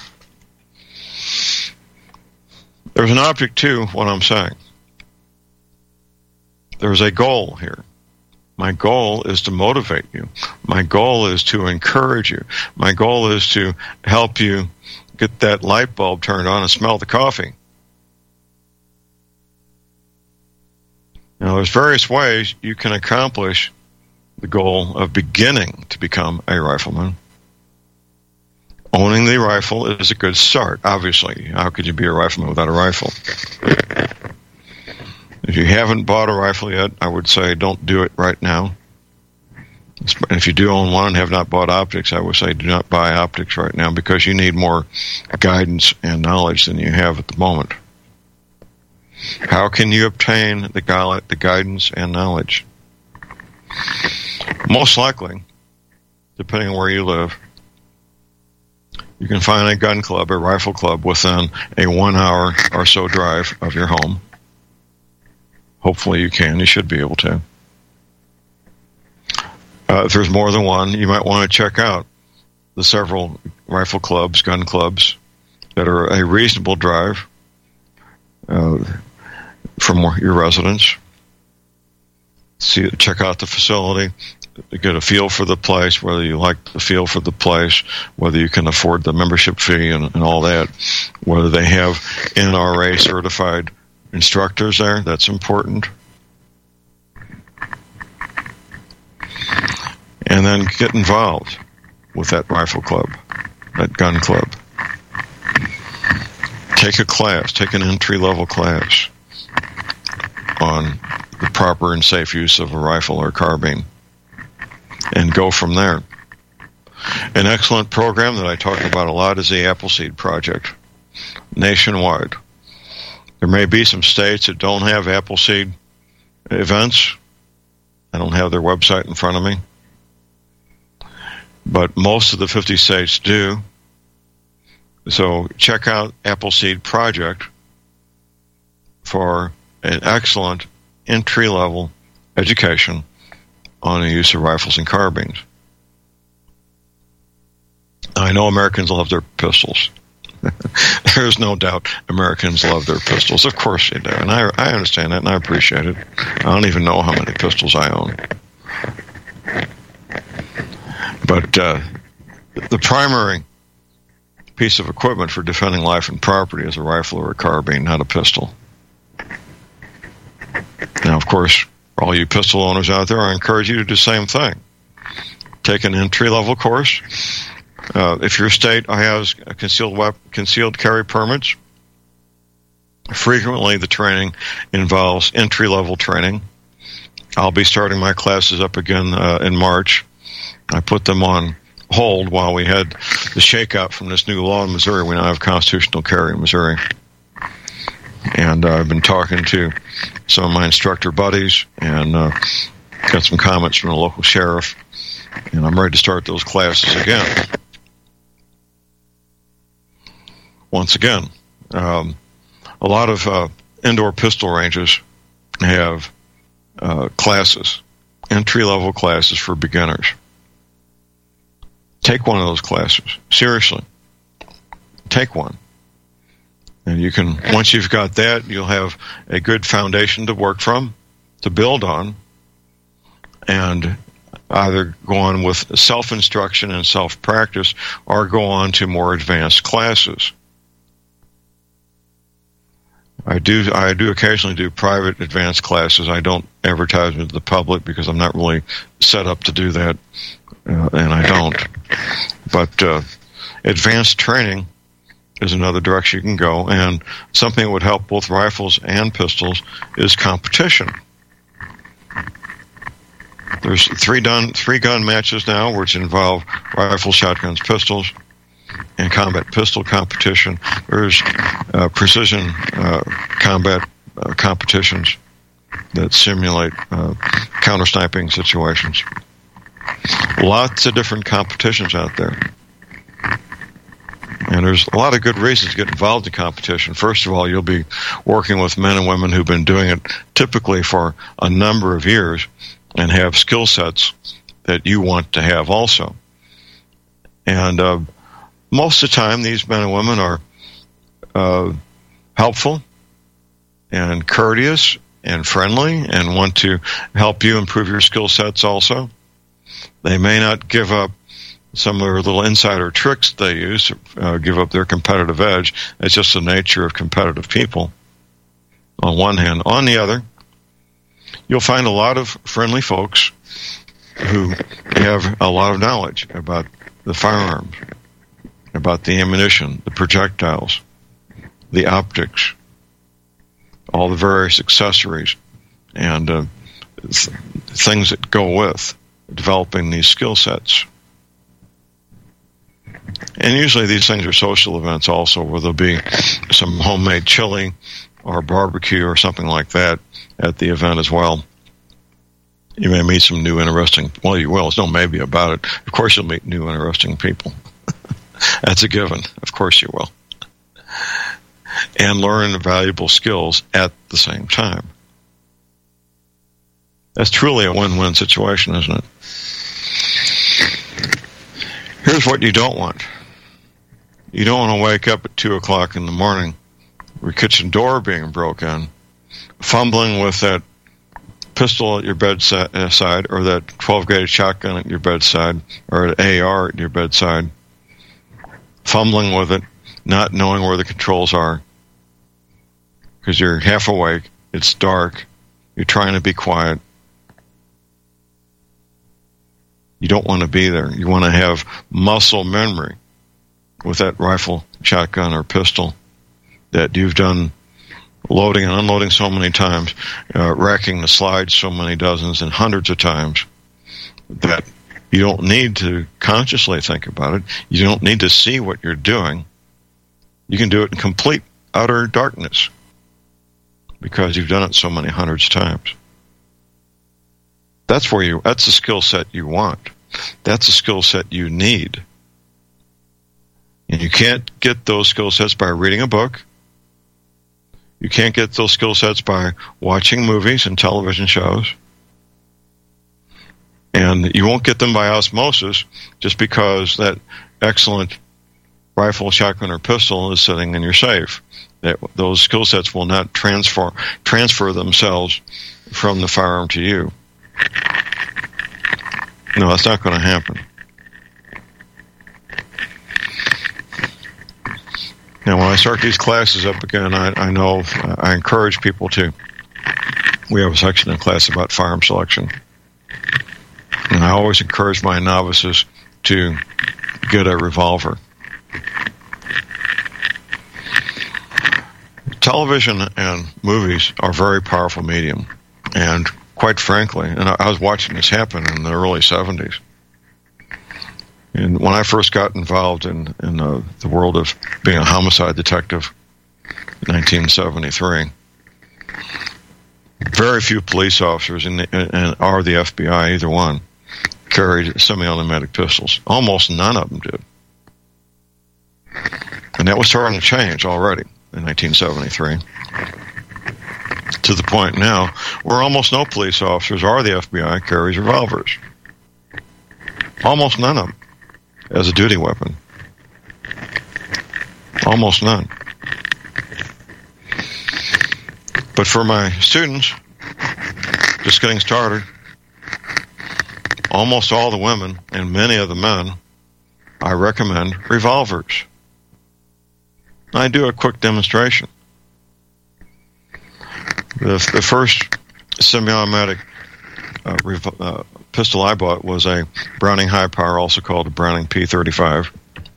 [SPEAKER 2] There's an object to what I'm saying. There's a goal here. My goal is to motivate you. My goal is to encourage you. My goal is to help you get that light bulb turned on and smell the coffee. Now, there's various ways you can accomplish the goal of beginning to become a rifleman. Owning the rifle is a good start, obviously. How could you be a rifleman without a rifle? If you haven't bought a rifle yet, I would say don't do it right now. If you do own one and have not bought optics, I would say do not buy optics right now because you need more guidance and knowledge than you have at the moment. How can you obtain the guidance and knowledge? Most likely, depending on where you live, you can find a gun club, a rifle club, within a 1 hour or so drive of your home. Hopefully you can. You should be able to. If there's more than one, you might want to check out the several rifle clubs, gun clubs, that are a reasonable drive from your residence. Check out the facility, get a feel for the place, whether you like the feel for the place, whether you can afford the membership fee and all that, whether they have NRA certified instructors there. That's important. And then get involved with that rifle club, that gun club. Take a class, take an entry-level class on the proper and safe use of a rifle or carbine, and go from there. An excellent program that I talk about a lot is the Appleseed Project, nationwide. There may be some states that don't have Appleseed events. I don't have their website in front of me. But most of the 50 states do. So check out Appleseed Project for an excellent entry-level education on the use of rifles and carbines. I know Americans love their pistols. There's no doubt Americans love their pistols. Of course they do. And I understand that, and I appreciate it. I don't even know how many pistols I own. But the primary piece of equipment for defending life and property is a rifle or a carbine, not a pistol. Now, of course, for all you pistol owners out there, I encourage you to do the same thing. Take an entry-level course. If your state has concealed carry permits, frequently the training involves entry-level training. I'll be starting my classes up again in March. I put them on hold while we had the shakeout from this new law in Missouri. We now have constitutional carry in Missouri. And I've been talking to some of my instructor buddies and got some comments from the local sheriff. And I'm ready to start those classes again. Once again, a lot of indoor pistol ranges have classes, entry-level classes for beginners. Take one of those classes. Seriously. Take one. And you can, once you've got that, you'll have a good foundation to work from, to build on, and either go on with self-instruction and self-practice or go on to more advanced classes. I do occasionally do private advanced classes. I don't advertise them to the public because I'm not really set up to do that, and I don't. But advanced training is another direction you can go, and something that would help both rifles and pistols is competition. There's three gun matches now, which involve rifles, shotguns, pistols, and combat pistol competition. There's precision combat competitions that simulate counter-sniping situations. Lots of different competitions out there. And there's a lot of good reasons to get involved in competition. First of all, you'll be working with men and women who've been doing it typically for a number of years and have skill sets that you want to have also. And most of the time, these men and women are helpful and courteous and friendly and want to help you improve your skill sets also. They may not give up some of their little insider tricks they use, give up their competitive edge. It's just the nature of competitive people, on one hand. On the other, you'll find a lot of friendly folks who have a lot of knowledge about the firearms, about the ammunition, the projectiles, the optics, all the various accessories, and things that go with developing these skill sets. And usually these things are social events also, where there'll be some homemade chili or barbecue or something like that at the event as well. You may meet some new interesting, well, you will. There's no maybe about it. Of course you'll meet new interesting people. That's a given. Of course you will. And learn valuable skills at the same time. That's truly a win-win situation, isn't it? Here's what you don't want. You don't want to wake up at 2 o'clock in the morning, your kitchen door being broken, fumbling with that pistol at your bedside, or that 12-gauge shotgun at your bedside, or an AR at your bedside, fumbling with it, not knowing where the controls are, because you're half awake, it's dark, you're trying to be quiet. You don't want to be there. You want to have muscle memory with that rifle, shotgun, or pistol that you've done loading and unloading so many times, racking the slides so many dozens and hundreds of times that you don't need to consciously think about it. You don't need to see what you're doing. You can do it in complete, utter darkness because you've done it so many hundreds of times. That's the skill set you want. That's the skill set you need. And you can't get those skill sets by reading a book. You can't get those skill sets by watching movies and television shows. And you won't get them by osmosis just because that excellent rifle, shotgun, or pistol is sitting in your safe. Those skill sets will not transfer themselves from the firearm to you. No, that's not going to happen. Now, when I start these classes up again, I know I encourage people to. We have a section in class about firearm selection. And I always encourage my novices to get a revolver. Television and movies are very powerful medium. And quite frankly, and I was watching this happen in the early 70s. And when I first got involved in the world of being a homicide detective in 1973, very few police officers or the FBI, either one, carried semi-automatic pistols. Almost none of them did. And that was starting to change already in 1973. To the point now where almost no police officers or the FBI carries revolvers. Almost none of them as a duty weapon. Almost none. But for my students, just getting started, almost all the women and many of the men, I recommend revolvers. I do a quick demonstration. The first semi-automatic pistol I bought was a Browning High Power, also called a Browning P35.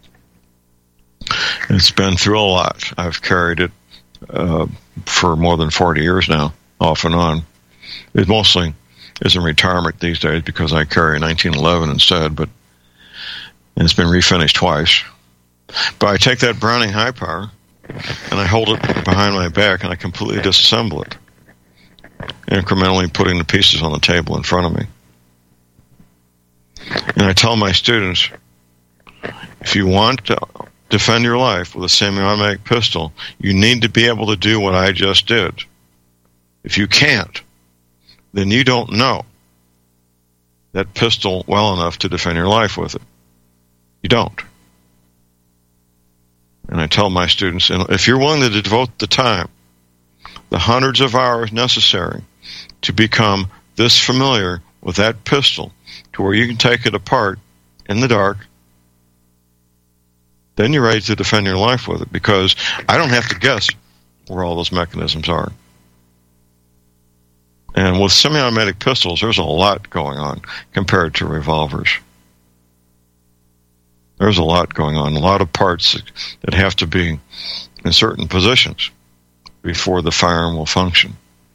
[SPEAKER 2] It's been through a lot. I've carried it for more than 40 years now, off and on. It mostly is in retirement these days because I carry a 1911 instead, but it's been refinished twice. But I take that Browning High Power and I hold it behind my back and I completely disassemble it, incrementally putting the pieces on the table in front of me. And I tell my students, if you want to defend your life with a semi-automatic pistol, you need to be able to do what I just did. If you can't, then you don't know that pistol well enough to defend your life with it. You don't. And I tell my students, if you're willing to devote the time the hundreds of hours necessary to become this familiar with that pistol to where you can take it apart in the dark, then you're ready to defend your life with it, because I don't have to guess where all those mechanisms are. And with semi-automatic pistols, there's a lot going on compared to revolvers. There's a lot going on, a lot of parts that have to be in certain positions before the firearm will function.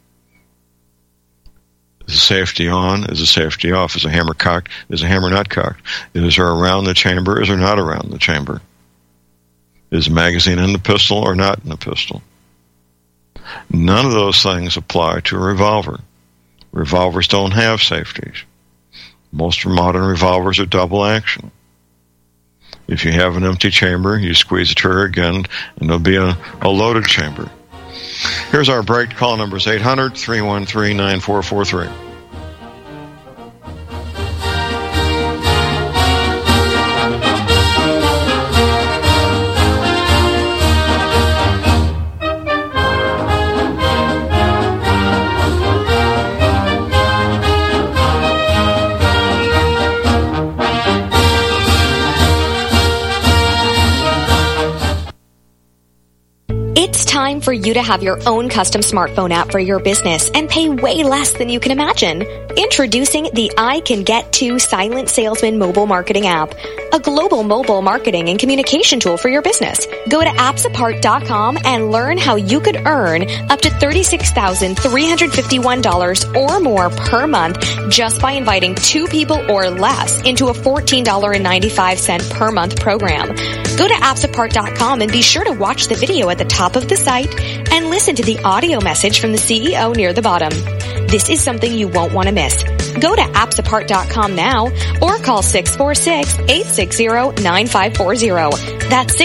[SPEAKER 2] Is the safety on? Is the safety off? Is the hammer cocked? Is the hammer not cocked? Is there around the chamber? Is there not around the chamber? Is the magazine in the pistol or not in the pistol? None of those things apply to a revolver. Revolvers don't have safeties. Most modern revolvers are double action. If you have an empty chamber, you squeeze the trigger again, and there'll be a loaded chamber. Here's our break. Call number is 800-313-9443.
[SPEAKER 13] It's time for you to have your own custom smartphone app for your business and pay way less than you can imagine. Introducing the I Can Get To Silent Salesman mobile marketing app, a global mobile marketing and communication tool for your business. Go to appsapart.com and learn how you could earn up to $36,351 or more per month just by inviting 2 people or less into a $14.95 per month program. Go to appsapart.com and be sure to watch the video at the top of the site and listen to the audio message from the CEO near the bottom. This is something you won't want to miss. Go to appsapart.com now or call 646-860-9540. That's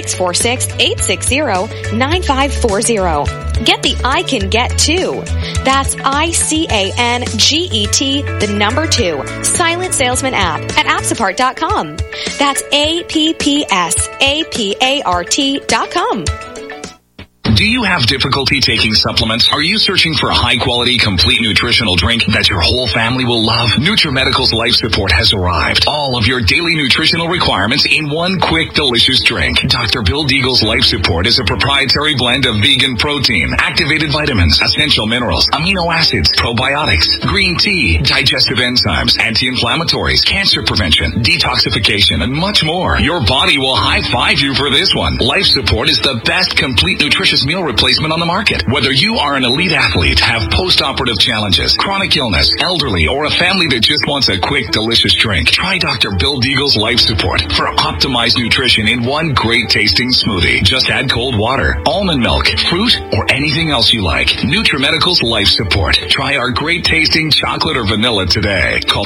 [SPEAKER 13] 646-860-9540. Get the I Can Get To. That's ICANGET, the number 2, Silent Salesman app at appsapart.com. That's APPSAPART.com.
[SPEAKER 9] Do you have difficulty taking supplements? Are you searching for a high-quality, complete nutritional drink that your whole family will love? NutriMedical's Life Support has arrived. All of your daily nutritional requirements in one quick, delicious drink. Dr. Bill Deagle's Life Support is a proprietary blend of vegan protein, activated vitamins, essential minerals, amino acids, probiotics, green tea, digestive enzymes, anti-inflammatories, cancer prevention, detoxification, and much more. Your body will high-five you for this one. Life Support is the best complete nutritious meal replacement on the market. Whether you are an elite athlete, have post-operative challenges, chronic illness, elderly, or a family that just wants a quick, delicious drink, try Dr. Bill Deagle's Life Support for optimized nutrition in one great tasting smoothie. Just add cold water, almond milk, fruit, or anything else you like. NutriMedical's Life Support. Try our great tasting chocolate or vanilla today. Call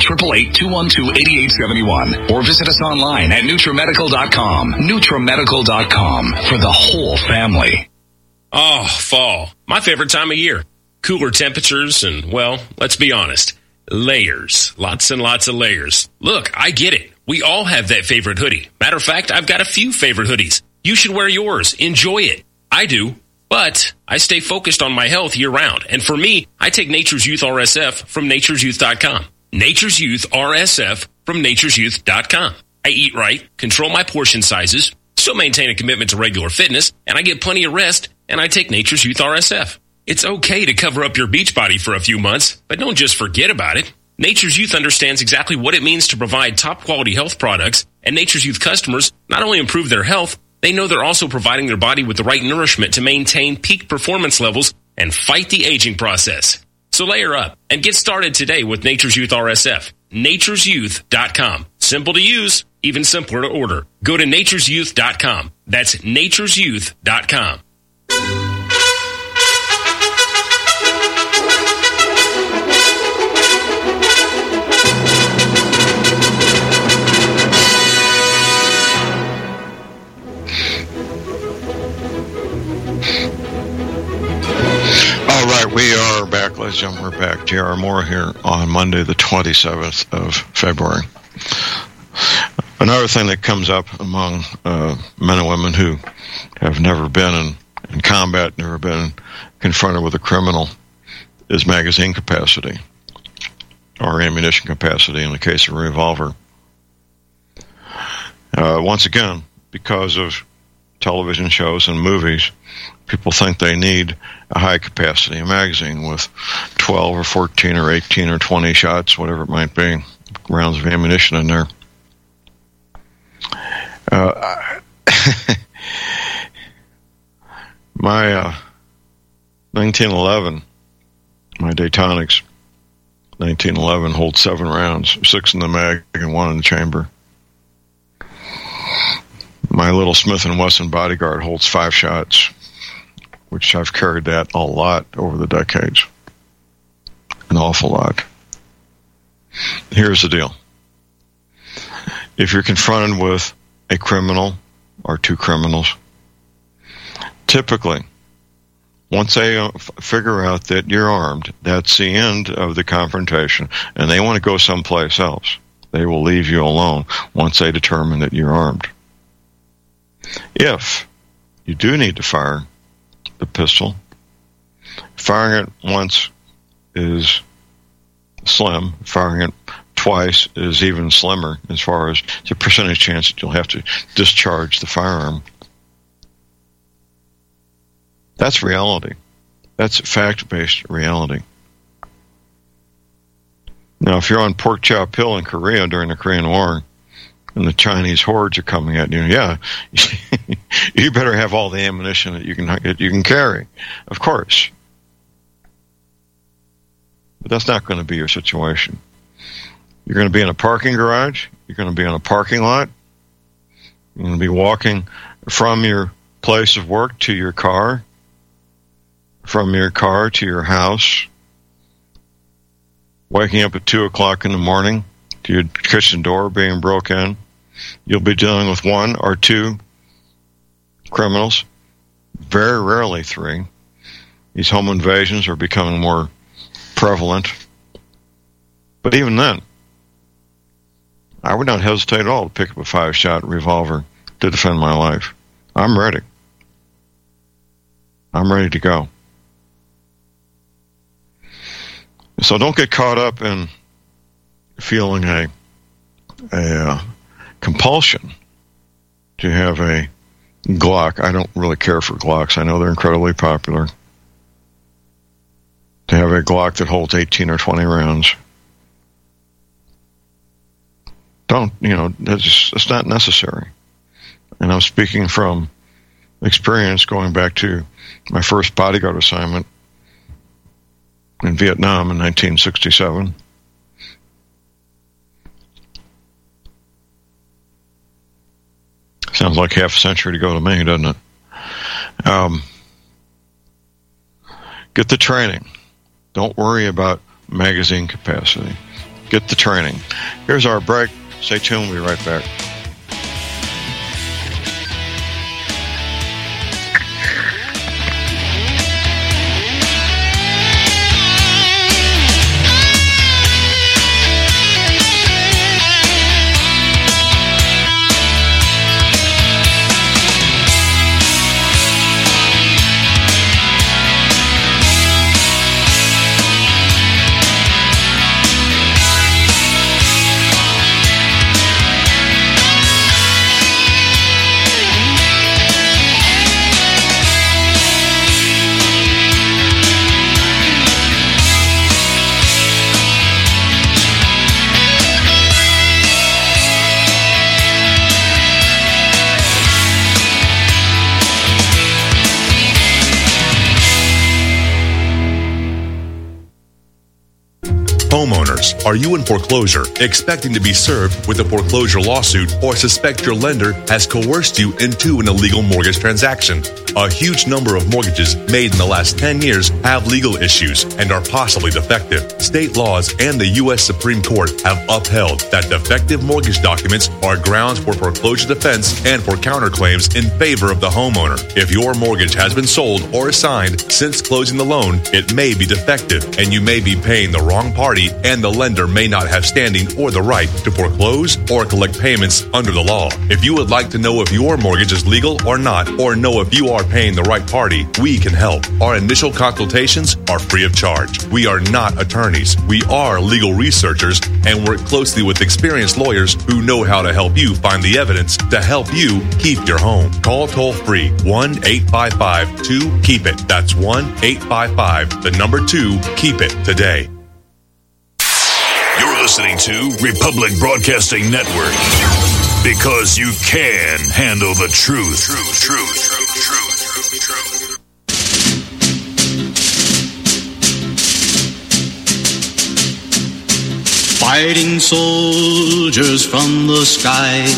[SPEAKER 9] 888-212-8871 or visit us online at NutriMedical.com. NutriMedical.com for the whole family.
[SPEAKER 14] Oh, fall. My favorite time of year. Cooler temperatures and, well, let's be honest, layers. Lots and lots of layers. Look, I get it. We all have that favorite hoodie. Matter of fact, I've got a few favorite hoodies. You should wear yours. Enjoy it. I do. But I stay focused on my health year-round. And for me, I take Nature's Youth RSF from nature'syouth.com. Nature's Youth RSF from nature'syouth.com. I eat right, control my portion sizes, still maintain a commitment to regular fitness, and I get plenty of rest, and I take Nature's Youth RSF. It's okay to cover up your beach body for a few months, but don't just forget about it. Nature's Youth understands exactly what it means to provide top-quality health products, and Nature's Youth customers not only improve their health, they know they're also providing their body with the right nourishment to maintain peak performance levels and fight the aging process. So layer up and get started today with Nature's Youth RSF. nature'syouth.com. Simple to use, even simpler to order. Go to nature'syouth.com. That's nature'syouth.com.
[SPEAKER 2] All right, we are back, ladies and gentlemen. We're back. J.R. Moore here on Monday, the 27th of February. Another thing that comes up among men and women who have never been in in combat, never been confronted with a criminal, is magazine capacity or ammunition capacity in the case of a revolver. Once again, because of television shows and movies, people think they need a high capacity magazine with 12 or 14 or 18 or 20 shots, whatever it might be, rounds of ammunition in there. My 1911, my Daytonics 1911 holds 7 rounds, 6 in the mag and 1 in the chamber. My little Smith & Wesson Bodyguard holds 5 shots, which I've carried that a lot over the decades. An awful lot. Here's the deal. If you're confronted with a criminal or 2 criminals, typically, once they figure out that you're armed, that's the end of the confrontation, and they want to go someplace else. They will leave you alone once they determine that you're armed. If you do need to fire the pistol, firing it once is slim. Firing it twice is even slimmer as far as the percentage chance that you'll have to discharge the firearm. That's reality. That's fact-based reality. Now, if you're on Pork Chop Hill in Korea during the Korean War, and the Chinese hordes are coming at you, yeah, you better have all the ammunition that you can carry, of course. But that's not going to be your situation. You're going to be in a parking garage. You're going to be in a parking lot. You're going to be walking from your place of work to your car, from your car to your house, waking up at 2 o'clock in the morning to your kitchen door being broke in. You'll be dealing with 1 or 2 criminals, very rarely 3. These home invasions are becoming more prevalent. But even then, I would not hesitate at all to pick up a 5-shot revolver to defend my life. I'm ready. I'm ready to go. So don't get caught up in feeling a compulsion to have a Glock. I don't really care for Glocks. I know they're incredibly popular. To have a Glock that holds 18 or 20 rounds. It's not necessary. And I'm speaking from experience going back to my first bodyguard assignment in Vietnam in 1967. Sounds like half a century to go to me, doesn't it? Get the training. Don't worry about magazine capacity. Get the training. Here's our break. Stay tuned. We'll be right back.
[SPEAKER 11] Homeowners, are you in foreclosure, expecting to be served with a foreclosure lawsuit, or suspect your lender has coerced you into an illegal mortgage transaction? A huge number of mortgages made in the last 10 years have legal issues and are possibly defective. State laws and the U.S. Supreme Court have upheld that defective mortgage documents are grounds for foreclosure defense and for counterclaims in favor of the homeowner. If your mortgage has been sold or assigned since closing the loan, it may be defective and you may be paying the wrong party and the lender lender may not have standing or the right to foreclose or collect payments under the law. If you would like to know if your mortgage is legal or not, or know if you are paying the right party, we can help. Our initial consultations are free of charge. We are not attorneys. We are legal researchers and work closely with experienced lawyers who know how to help you find the evidence to help you keep your home. Call toll-free 1-855-2-KEEP-IT. That's 1-855-2-KEEP-IT today.
[SPEAKER 15] You're listening to Republic Broadcasting Network, because you can handle the truth.
[SPEAKER 1] Fighting soldiers from the sky